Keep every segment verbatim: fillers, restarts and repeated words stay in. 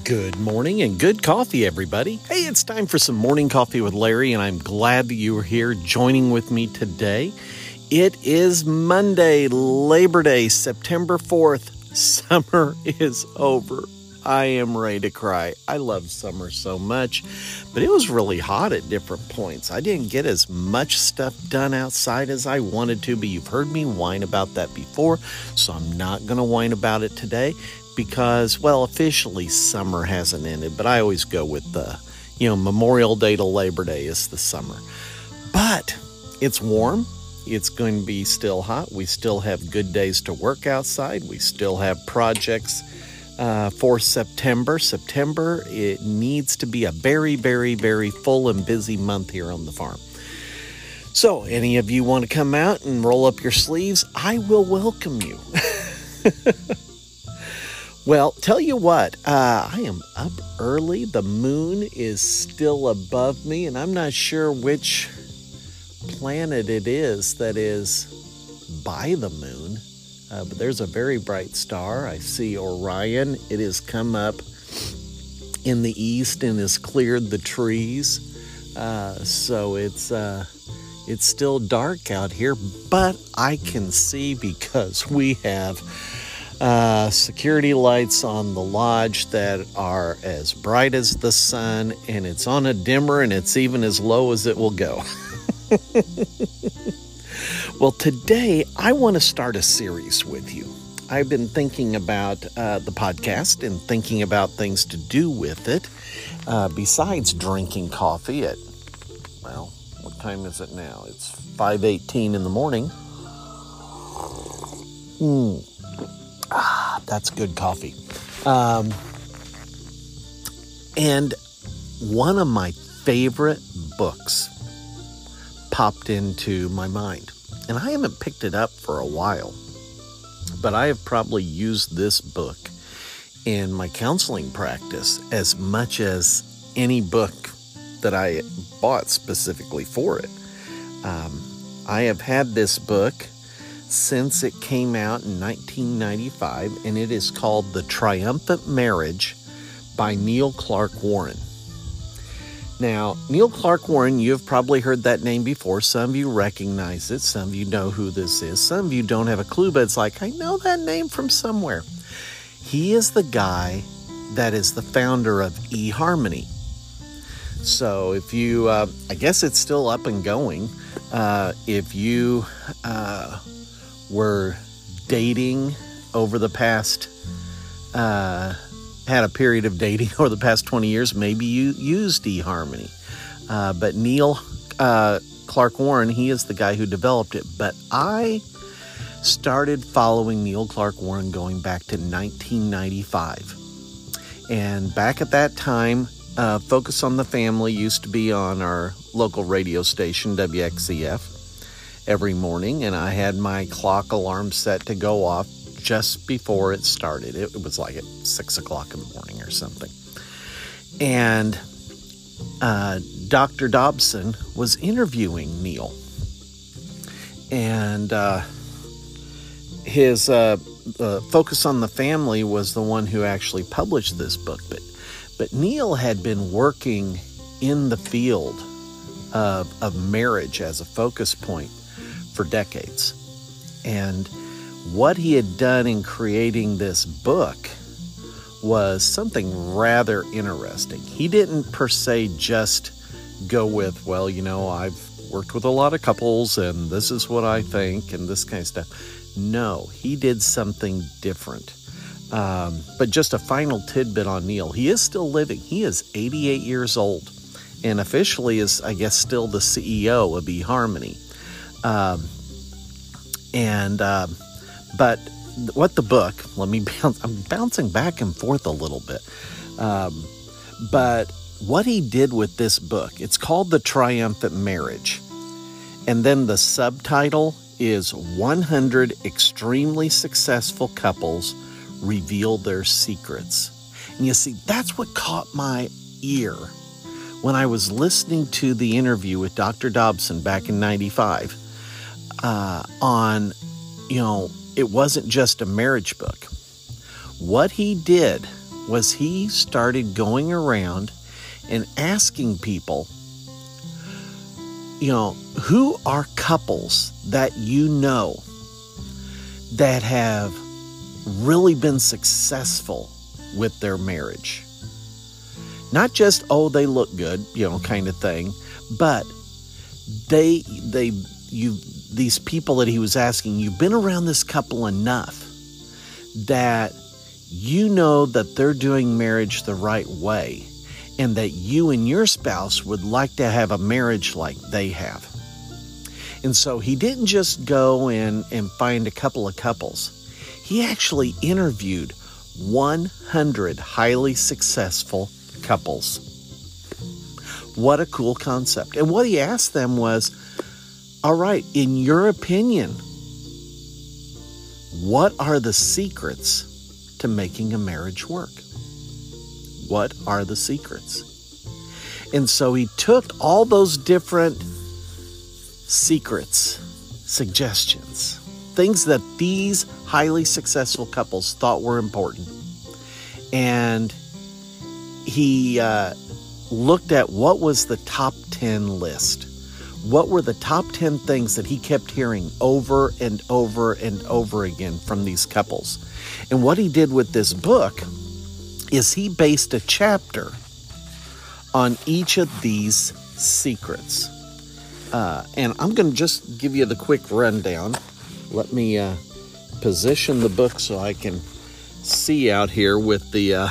Good morning and good coffee, everybody. Hey, it's time for some morning coffee with Larry, and I'm glad that you are here joining with me today. It is Monday, Labor Day, September fourth. Summer is over. I am ready to cry. I love summer so much, but it was really hot at different points. I didn't get as much stuff done outside as I wanted to, but you've heard me whine about that before, so I'm not going to whine about it today. Because, well, officially summer hasn't ended, but I always go with the, you know, Memorial Day to Labor Day is the summer. But it's warm. It's going to be still hot. We still have good days to work outside. We still have projects uh, for September. September, it needs to be a very, very, very full and busy month here on the farm. So, any of you want to come out and roll up your sleeves? I will welcome you. Well, tell you what, uh, I am up early. The moon is still above me, and I'm not sure which planet it is that is by the moon. Uh, but there's a very bright star. I see Orion. It has come up in the east and has cleared the trees. Uh, so it's uh, it's still dark out here, but I can see because we have Uh, security lights on the lodge that are as bright as the sun, and it's on a dimmer, and it's even as low as it will go. Well, today I want to start a series with you. I've been thinking about uh, the podcast and thinking about things to do with it, uh, besides drinking coffee at, well, what time is it now? It's five eighteen in the morning. Hmm. Ah, that's good coffee. Um, and one of my favorite books popped into my mind. And I haven't picked it up for a while, but I have probably used this book in my counseling practice as much as any book that I bought specifically for it. Um, I have had this book since it came out in nineteen ninety-five, and it is called The Triumphant Marriage by Neil Clark Warren. Now, Neil Clark Warren, you have probably heard that name before. Some of you recognize it. Some of you know who this is. Some of you don't have a clue, but it's like, I know that name from somewhere. He is the guy that is the founder of eHarmony. So if you, uh, I guess it's still up and going. Uh, if you uh, were dating over the past, uh, had a period of dating over the past twenty years, maybe you used eHarmony. Uh, but Neil uh, Clark Warren, he is the guy who developed it. But I started following Neil Clark Warren going back to nineteen ninety-five. And back at that time, uh, Focus on the Family used to be on our local radio station, W X E F. Every morning, and I had my clock alarm set to go off just before it started. It, it was like at six o'clock in the morning or something. And uh, Doctor Dobson was interviewing Neil. And uh, his uh, uh, Focus on the Family was the one who actually published this book. But, but Neil had been working in the field of, of marriage as a focus point for decades. And what he had done in creating this book was something rather interesting. He didn't per se just go with, well, you know, I've worked with a lot of couples and this is what I think and this kind of stuff. No, he did something different. Um, but just a final tidbit on Neil. He is still living. He is eighty-eight years old and officially is, I guess, still the C E O of eHarmony. Um, and, uh, but what the book, let me bounce, I'm bouncing back and forth a little bit. Um, but what he did with this book, it's called The Triumphant Marriage. And then the subtitle is one hundred Extremely Successful Couples Reveal Their Secrets. And you see, that's what caught my ear when I was listening to the interview with Doctor Dobson back in ninety-five. Uh, on, you know, it wasn't just a marriage book. What he did was he started going around and asking people, you know, who are couples that you know that have really been successful with their marriage? Not just, oh, they look good, you know, kind of thing, but they, they, you, these people that he was asking, you've been around this couple enough that you know that they're doing marriage the right way, and that you and your spouse would like to have a marriage like they have. And so he didn't just go in and find a couple of couples. He actually interviewed one hundred highly successful couples. What a cool concept. And what he asked them was, all right, in your opinion, what are the secrets to making a marriage work? What are the secrets? And so he took all those different secrets, suggestions, things that these highly successful couples thought were important, and he uh, looked at what was the top ten list. What were the top ten things that he kept hearing over and over and over again from these couples? And what he did with this book is he based a chapter on each of these secrets. Uh, and I'm going to just give you the quick rundown. Let me uh, position the book so I can see out here with the uh,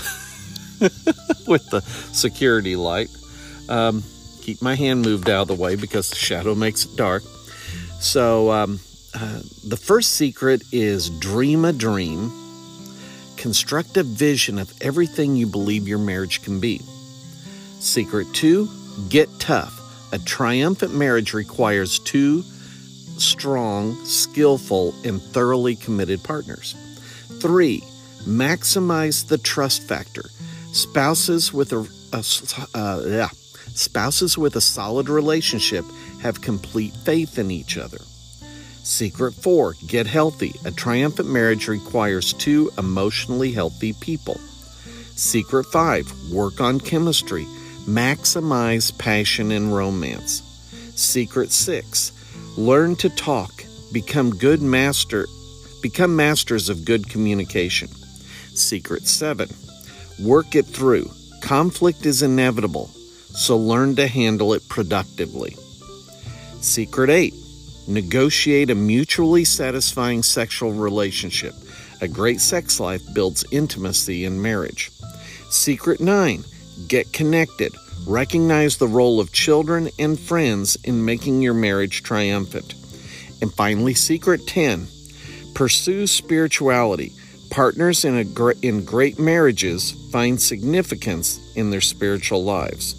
with the security light. Um, keep my hand moved out of the way because the shadow makes it dark. So um, uh, the first secret is dream a dream. Construct a vision of everything you believe your marriage can be. Secret two, get tough. A triumphant marriage requires two strong, skillful, and thoroughly committed partners. Three, maximize the trust factor. Spouses with a, a uh, yeah, spouses with a solid relationship have complete faith in each other. Secret four, get healthy. A triumphant marriage requires two emotionally healthy people. Secret five, work on chemistry. Maximize passion and romance. Secret six, learn to talk. Become good master, become masters of good communication. Secret seven, work it through. Conflict is inevitable, so learn to handle it productively. Secret eight, negotiate a mutually satisfying sexual relationship. A great sex life builds intimacy in marriage. Secret nine, get connected. Recognize the role of children and friends in making your marriage triumphant. And finally, secret ten, pursue spirituality. Partners in, a gr- in great marriages find significance in their spiritual lives.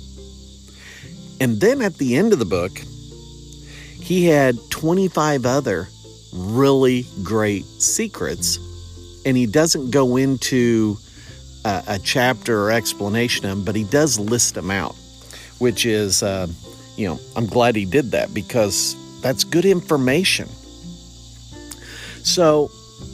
And then at the end of the book, he had twenty-five other really great secrets, and he doesn't go into a, a chapter or explanation of them, but he does list them out, which is, uh, you know, I'm glad he did that because that's good information. So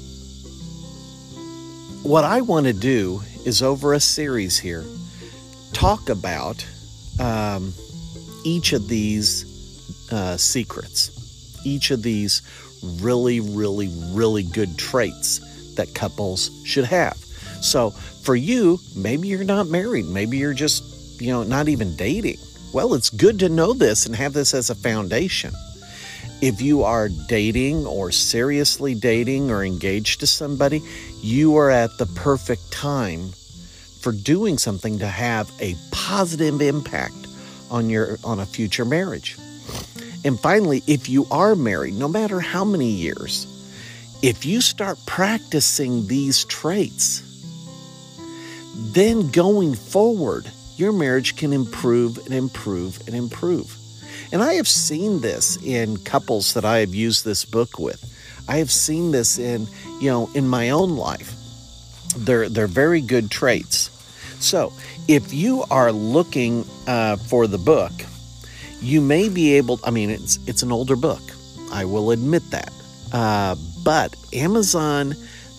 what I want to do is over a series here, talk about um, each of these Uh, secrets, each of these really, really, really good traits that couples should have. So for you, maybe you're not married, maybe you're just, you know, not even dating. Well, it's good to know this and have this as a foundation. If you are dating or seriously dating or engaged to somebody, you are at the perfect time for doing something to have a positive impact on your on a future marriage. And finally, if you are married, no matter how many years, if you start practicing these traits, then going forward, your marriage can improve and improve and improve. And I have seen this in couples that I have used this book with. I have seen this in, you know, in my own life. They're, they're very good traits. So if you are looking uh, for the book, you may be able, I mean, it's it's an older book. I will admit that. Uh, but Amazon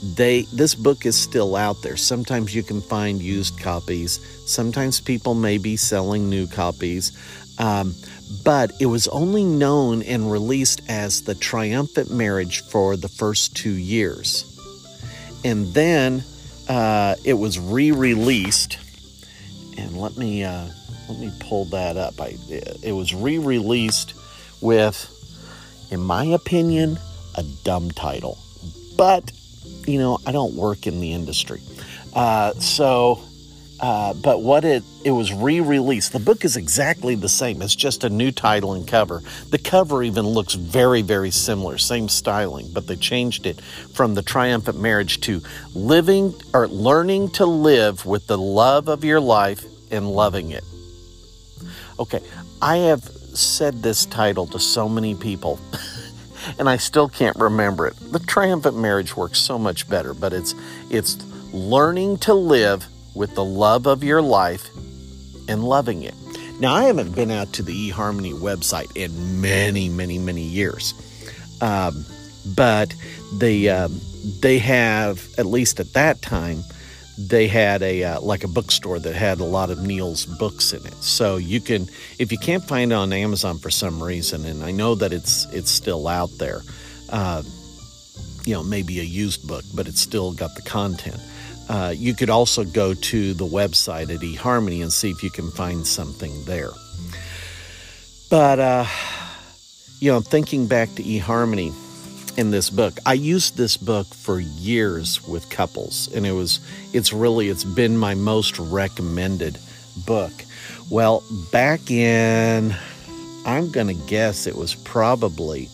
they this book is still out there. Sometimes you can find used copies. Sometimes people may be selling new copies. Um, but it was only known and released as The Triumphant Marriage for the first two years. And then uh, it was re-released. And let me uh, let me pull that up. I, it was re-released with, in my opinion, a dumb title. But, you know, I don't work in the industry. Uh, so, uh, but what it, it was re-released. The book is exactly the same. It's just a new title and cover. The cover even looks very, very similar, same styling, but they changed it from The Triumphant Marriage to Living or Learning to Live with the Love of Your Life and Loving It. Okay, I have said this title to so many people and I still can't remember it. The Triumphant Marriage works so much better, but it's it's learning to live with the love of your life and loving it. Now, I haven't been out to the eHarmony website in many, many, many years, um, but they um, they have, at least at that time, they had a uh, like a bookstore that had a lot of Neil's books in it. So you can, if you can't find it on Amazon for some reason, and I know that it's it's still out there, uh, you know, maybe a used book, but it's still got the content. Uh, you could also go to the website at eHarmony and see if you can find something there. But, uh, you know, thinking back to eHarmony in this book, I used this book for years with couples, and it was, it's really, it's been my most recommended book. Well, back in, I'm going to guess it was probably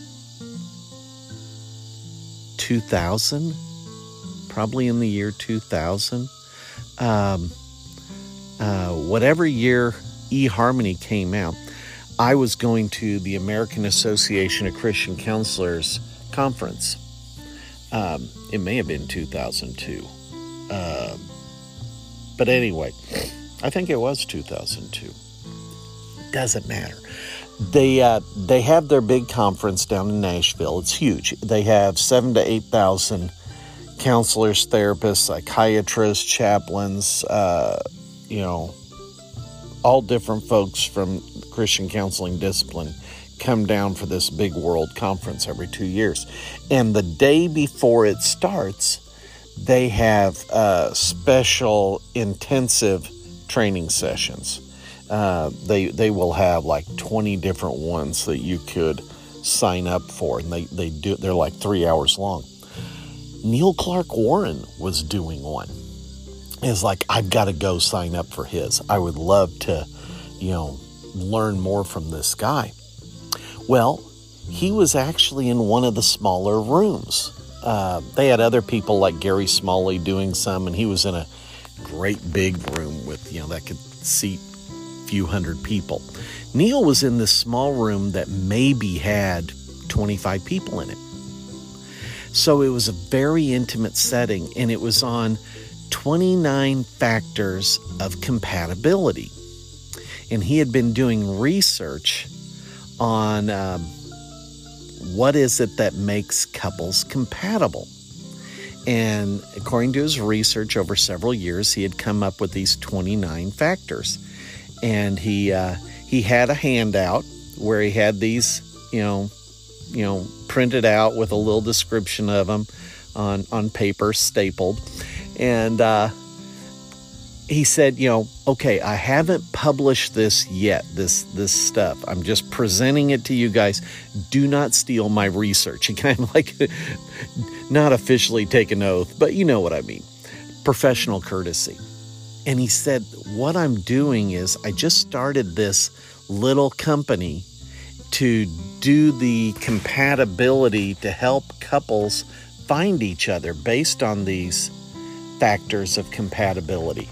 two thousand, probably in the year two thousand. Um, uh, whatever year eHarmony came out, I was going to the American Association of Christian Counselors conference. Um, it may have been two thousand two. Uh, but anyway, I think it was two thousand two. Doesn't matter. They uh, they have their big conference down in Nashville. It's huge. They have seven to eight thousand counselors, therapists, psychiatrists, chaplains, uh, you know, all different folks from Christian counseling discipline come down for this big world conference every two years. And the day before it starts, they have uh, special intensive training sessions. Uh, they they will have like twenty different ones that you could sign up for, and they, they do they're like three hours long. Neil Clark Warren was doing one. It's like, I've got to go sign up for his. I would love to, you know, learn more from this guy. Well, he was actually in one of the smaller rooms. Uh, they had other people like Gary Smalley doing some, and he was in a great big room with, you know, that could seat a few hundred people. Neil was in this small room that maybe had twenty-five people in it. So it was a very intimate setting, and it was on twenty-nine factors of compatibility. And he had been doing research on um, what is it that makes couples compatible. And according to his research over several years, he had come up with these twenty-nine factors. And he uh, he had a handout where he had these, you know, you know, printed out with a little description of them on, on paper, stapled. And uh, he said, you know, okay, I haven't published this yet, this this stuff. I'm just presenting it to you guys. Do not steal my research. He kind of like, not officially take an oath, but you know what I mean. Professional courtesy. And he said, what I'm doing is I just started this little company to do the compatibility to help couples find each other based on these factors of compatibility.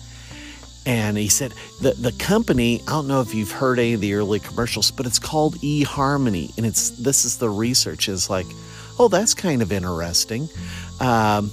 And he said, the, the company, I don't know if you've heard any of the early commercials, but it's called eHarmony. And it's this is the research is like, oh, that's kind of interesting. Um,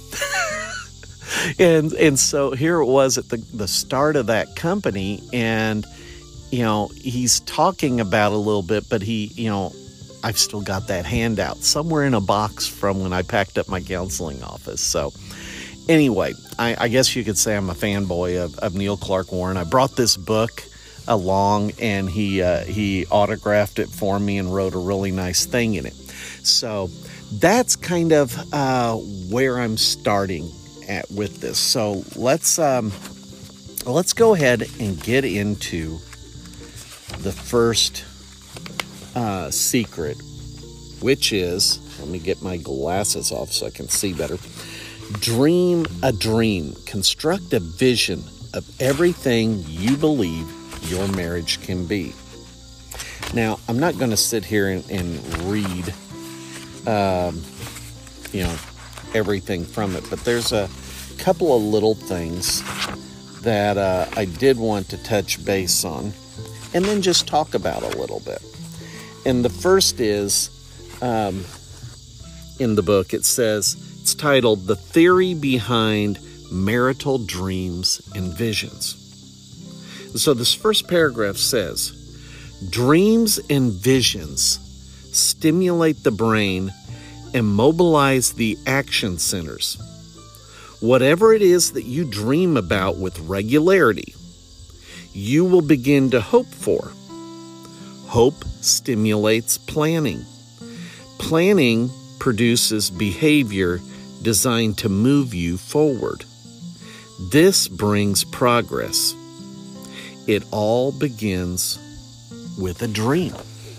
and and so here it was at the, the start of that company. And, you know, he's talking about a little bit, but he, you know, I've still got that handout somewhere in a box from when I packed up my counseling office. So anyway, I, I guess you could say I'm a fanboy of, of Neil Clark Warren. I brought this book along, and he uh, he autographed it for me and wrote a really nice thing in it. So that's kind of uh, where I'm starting at with this. So let's um, let's go ahead and get into the first uh, secret, which is, let me get my glasses off so I can see better. Dream a dream. Construct a vision of everything you believe your marriage can be. Now, I'm not going to sit here and, and read, um, you know, everything from it, but there's a couple of little things that uh, I did want to touch base on and then just talk about a little bit. And the first is, um, in the book, it says, it's titled, The Theory Behind Marital Dreams and Visions. So this first paragraph says, dreams and visions stimulate the brain and mobilize the action centers. Whatever it is that you dream about with regularity, you will begin to hope for. Hope stimulates planning. Planning produces behavior designed to move you forward. This brings progress. It all begins with a dream.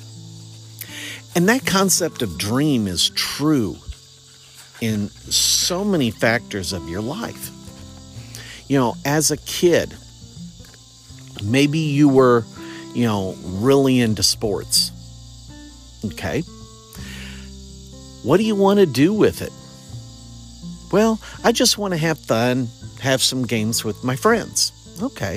And that concept of dream is true in so many factors of your life. You know, as a kid, maybe you were, you know, really into sports. Okay. What do you want to do with it? Well, I just want to have fun, have some games with my friends. Okay.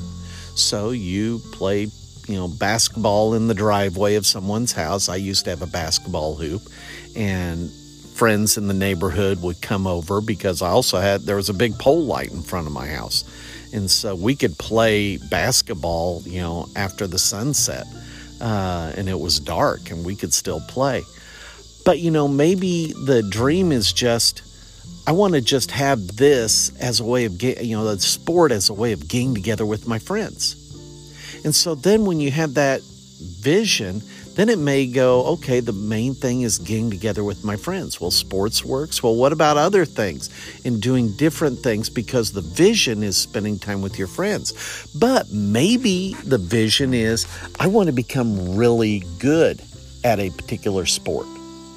So you play, you know, basketball in the driveway of someone's house. I used to have a basketball hoop, and friends in the neighborhood would come over because I also had, there was a big pole light in front of my house. And so we could play basketball, you know, after the sunset, uh, and it was dark and we could still play. But, you know, maybe the dream is just, I want to just have this as a way of, get, you know, the sport as a way of getting together with my friends. And so then when you have that vision, then it may go, okay, the main thing is getting together with my friends. Well, sports works. Well, what about other things and doing different things, because the vision is spending time with your friends. But maybe the vision is, I want to become really good at a particular sport.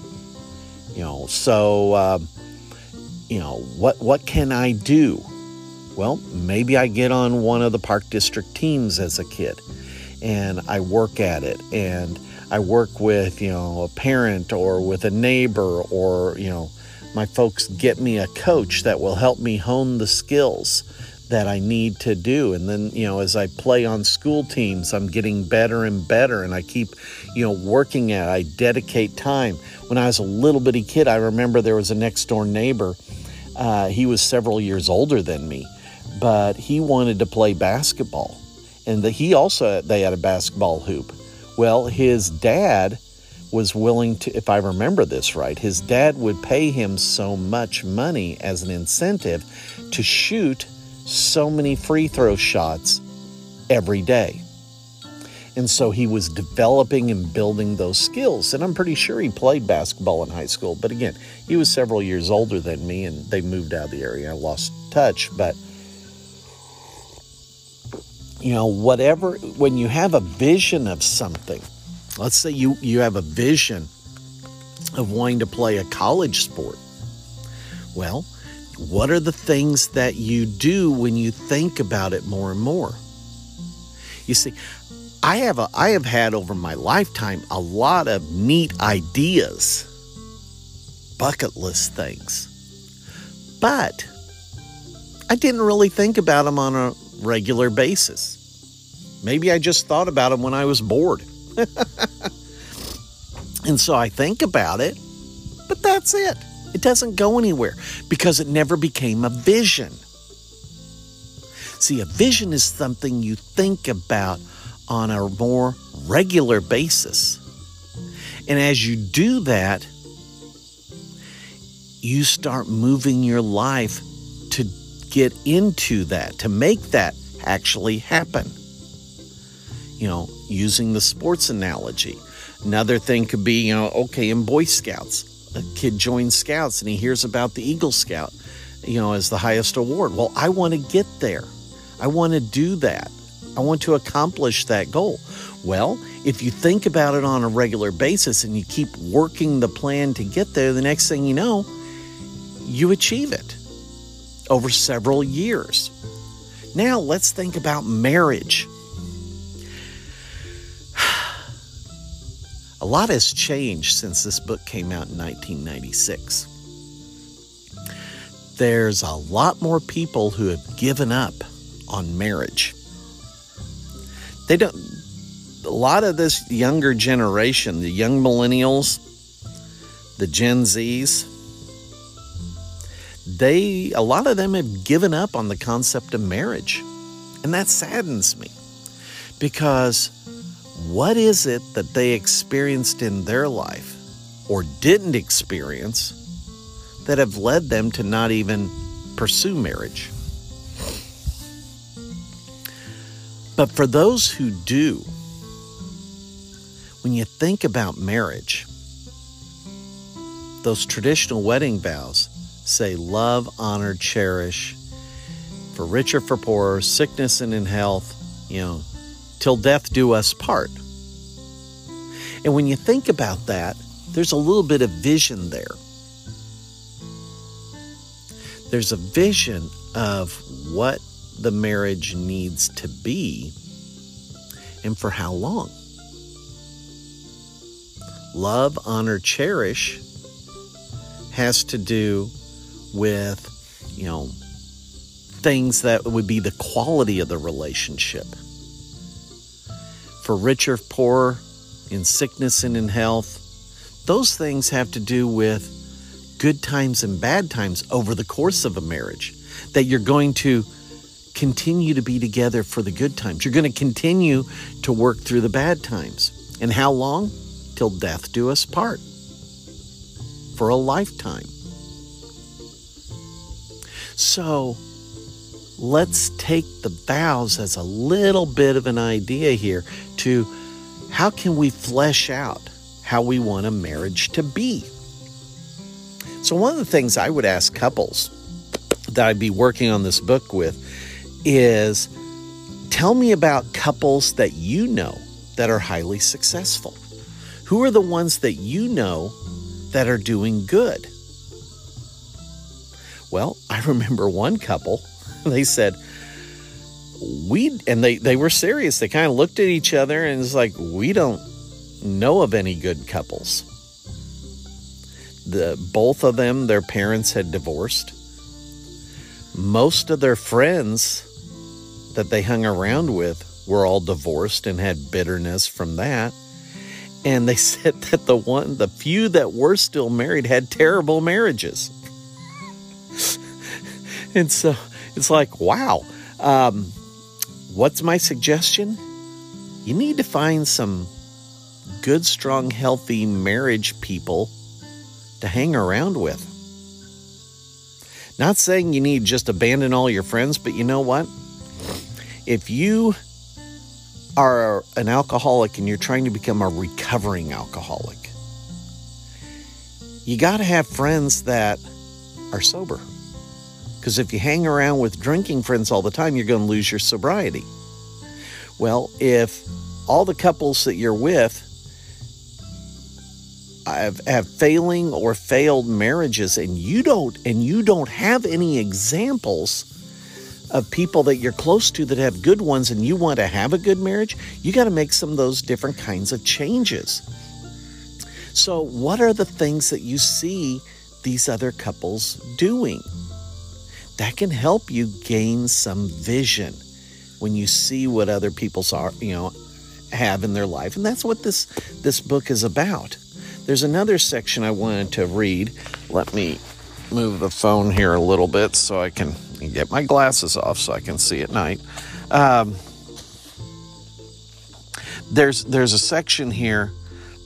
You know, so, uh, you know, what, what can I do? Well, maybe I get on one of the Park District teams as a kid and I work at it, and I work with, you know, a parent or with a neighbor, or, you know, my folks get me a coach that will help me hone the skills that I need to do. And then, you know, as I play on school teams, I'm getting better and better, and I keep, you know, working at it. I dedicate time. When I was a little bitty kid, I remember there was a next door neighbor. Uh, he was several years older than me, but he wanted to play basketball. And the, he also, they had a basketball hoop. Well, his dad was willing to, if I remember this right, his dad would pay him so much money as an incentive to shoot so many free throw shots every day. And so he was developing and building those skills. And I'm pretty sure he played basketball in high school. But again, he was several years older than me, and they moved out of the area. I lost touch. But, you know, whatever, when you have a vision of something, let's say you, you have a vision of wanting to play a college sport. Well, what are the things that you do when you think about it more and more? You see, I have a, I have had over my lifetime a lot of neat ideas, bucket list things, but I didn't really think about them on a regular basis. Maybe I just thought about them when I was bored. And so I think about it, but that's it. It doesn't go anywhere because it never became a vision. See, a vision is something you think about on a more regular basis. And as you do that, you start moving your life to get into that, to make that actually happen. You know, using the sports analogy. Another thing could be, you know, okay, in Boy Scouts, a kid joins Scouts and he hears about the Eagle Scout, you know, as the highest award. Well, I want to get there. I want to do that. I want to accomplish that goal. Well, if you think about it on a regular basis and you keep working the plan to get there, the next thing you know, you achieve it over several years. Now, let's think about marriage. A lot has changed since this book came out in nineteen ninety-six. There's a lot more people who have given up on marriage. They don't, a lot of this younger generation, the young millennials, the Gen Zs, they, a lot of them have given up on the concept of marriage. And that saddens me, because what is it that they experienced in their life or didn't experience that have led them to not even pursue marriage? But for those who do, when you think about marriage, those traditional wedding vows say love, honor, cherish, for richer, for poorer, sickness and in health, you know, till death do us part. And when you think about that, there's a little bit of vision there. There's a vision of what the marriage needs to be and for how long. Love, honor, cherish has to do with, you know, things that would be the quality of the relationship. For richer, poorer, in sickness and in health, those things have to do with good times and bad times over the course of a marriage, that you're going to continue to be together for the good times. You're going to continue to work through the bad times. And how long? Till death do us part. For a lifetime. So let's take the vows as a little bit of an idea here to how can we flesh out how we want a marriage to be. So one of the things I would ask couples that I'd be working on this book with is, tell me about couples that you know that are highly successful. Who are the ones that you know that are doing good? Well, I remember one couple, they said, we, and they, they were serious. They kind of looked at each other and it's like, we don't know of any good couples. The, both of them, their parents had divorced. Most of their friends that they hung around with were all divorced and had bitterness from that. And they said that the one, the few that were still married had terrible marriages. And so it's like, wow. Um, what's my suggestion? You need to find some good, strong, healthy marriage people to hang around with. Not saying you need to just abandon all your friends, but you know what? If you are an alcoholic and you're trying to become a recovering alcoholic, you got to have friends that are sober. Because if you hang around with drinking friends all the time, you're going to lose your sobriety. Well, if all the couples that you're with have, have failing or failed marriages, and you don't, and you don't have any examples of people that you're close to that have good ones, and you want to have a good marriage, you got to make some of those different kinds of changes. So what are the things that you see these other couples doing that can help you gain some vision when you see what other people's are, you know, have in their life? And that's what this this book is about. There's another section I wanted to read. Let me move the phone here a little bit so I can get my glasses off so I can see at night. Um, there's there's a section here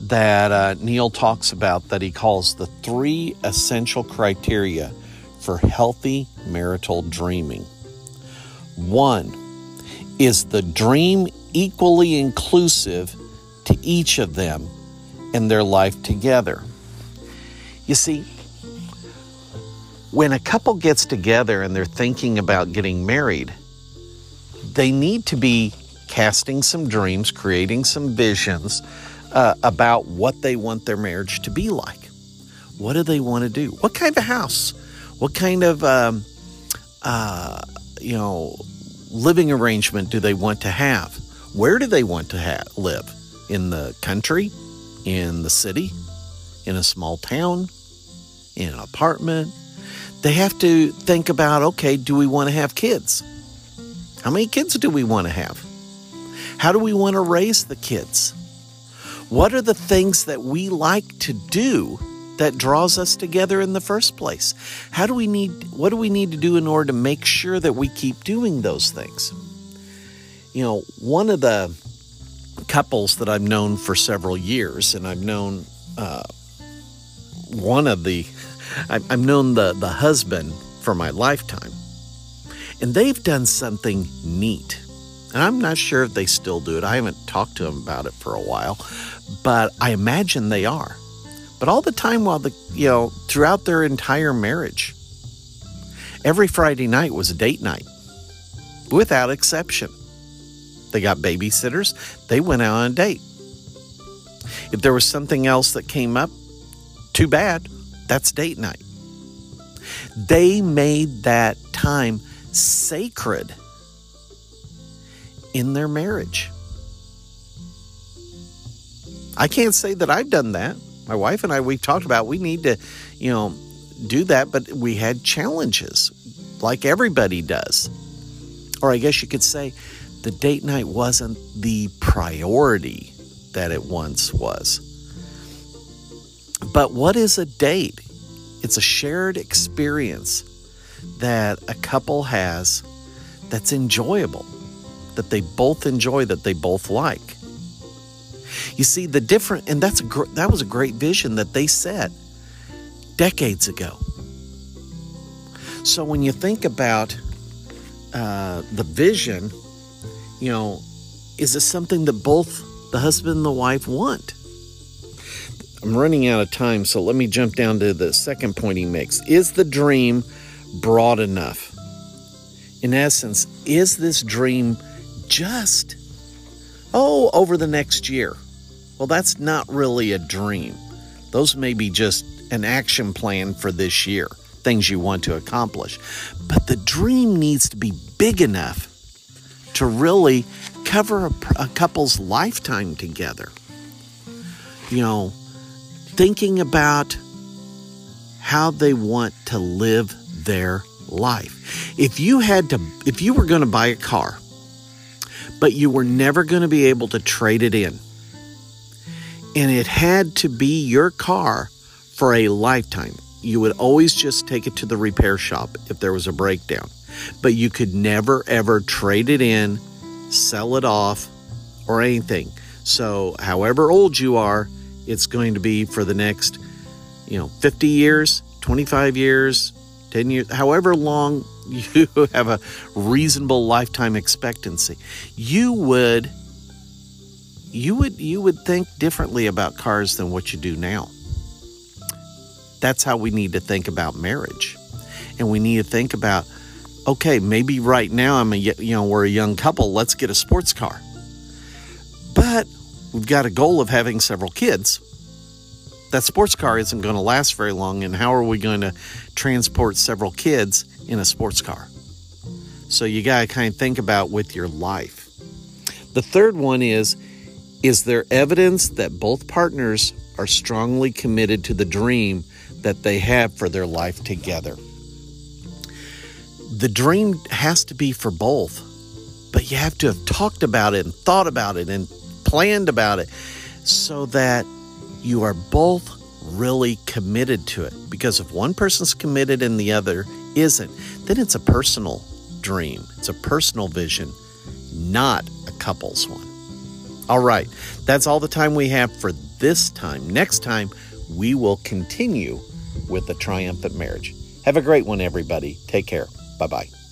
that uh, Neil talks about that he calls the three essential criteria for healthy marital dreaming. One, is the dream equally inclusive to each of them in their life together? You see, when a couple gets together and they're thinking about getting married, they need to be casting some dreams, creating some visions uh, about what they want their marriage to be like. What do they want to do? What kind of house? What kind of, um, uh, you know, living arrangement do they want to have? Where do they want to ha- live? In the country? In the city? In a small town? In an apartment? They have to think about, okay, do we want to have kids? How many kids do we want to have? How do we want to raise the kids? What are the things that we like to do that draws us together in the first place? How do we need, what do we need to do in order to make sure that we keep doing those things? You know, one of the couples that I've known for several years, and I've known uh, one of the, I've known the, the husband for my lifetime, and they've done something neat. And I'm not sure if they still do it. I haven't talked to them about it for a while, but I imagine they are. But all the time while the, you know, throughout their entire marriage, every Friday night was a date night, without exception. They got babysitters. They went out on a date. If there was something else that came up, too bad. That's date night. They made that time sacred in their marriage. I can't say that I've done that. My wife and I, we've talked about we need to, you know, do that, but we had challenges like everybody does. Or I guess you could say the date night wasn't the priority that it once was. But what is a date? It's a shared experience that a couple has that's enjoyable, that they both enjoy, that they both like. You see, the different, and that's a gr- that was a great vision that they set decades ago. So when you think about uh, the vision, you know, is it something that both the husband and the wife want? I'm running out of time, so let me jump down to the second point he makes. Is the dream broad enough? In essence, is this dream just, oh, over the next year? Well, that's not really a dream. Those may be just an action plan for this year, things you want to accomplish. But the dream needs to be big enough to really cover a, a couple's lifetime together. You know, thinking about how they want to live their life. If you had to, if you were going to buy a car, but you were never going to be able to trade it in, and it had to be your car for a lifetime, you would always just take it to the repair shop if there was a breakdown. But you could never, ever trade it in, sell it off, or anything. So however old you are, it's going to be for the next, you know, fifty years, twenty-five years, ten years, however long you have a reasonable lifetime expectancy. You would, you would, you would think differently about cars than what you do now. That's how we need to think about marriage. And we need to think about, okay, maybe right now I'm a, you know, we're a young couple, let's get a sports car. But we've got a goal of having several kids. That sports car isn't going to last very long, and how are we going to transport several kids in a sports car? So you got to kind of think about with your life. The third one is, is there evidence that both partners are strongly committed to the dream that they have for their life together? The dream has to be for both, but you have to have talked about it and thought about it and planned about it so that you are both really committed to it. Because if one person's committed and the other isn't, then it's a personal dream. It's a personal vision, not a couple's one. All right, that's all the time we have for this time, next time, we will continue with the triumphant marriage. Have a great one, everybody. Take care. Bye-bye.